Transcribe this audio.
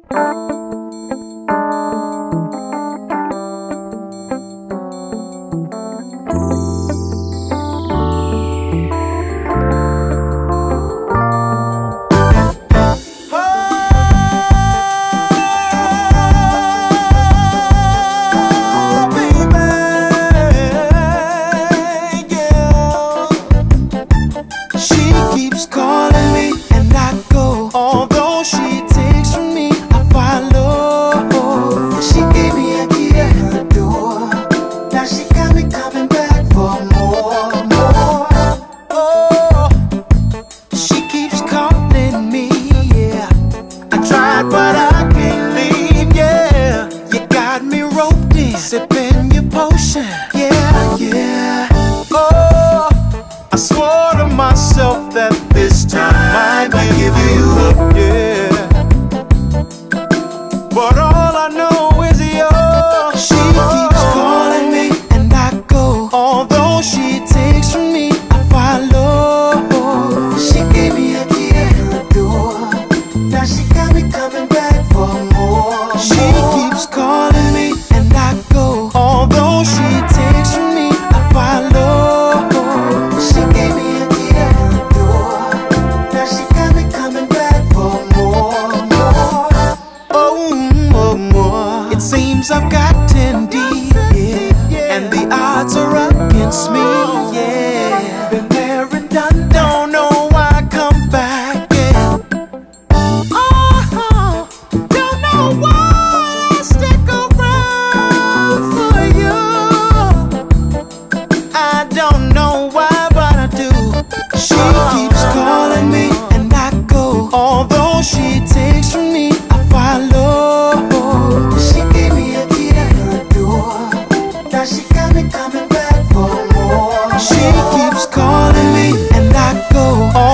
Sipping your potion, yeah, yeah. Oh, I swore to myself that this time I might give you up, yeah. But all I know is yours. She keeps calling me and I go. Although she takes from me, I follow. She gave me a key to her door. Now she got me coming back for more. She keeps calling me and I go. Although she takes from me, I follow. She gave me a key to her door. Now she got me coming back for more, more. Oh, more. It seems I've gotten deep, yeah, and the odds are against me, yeah. Been there and done, don't know why I come back, yeah. Oh, don't know why I stick around for you. I don't know why, but I do. She keeps calling me and I go. Although she takes from me, I follow. She gave me a key to her door. Now she got me coming back for more. She keeps calling me and I go.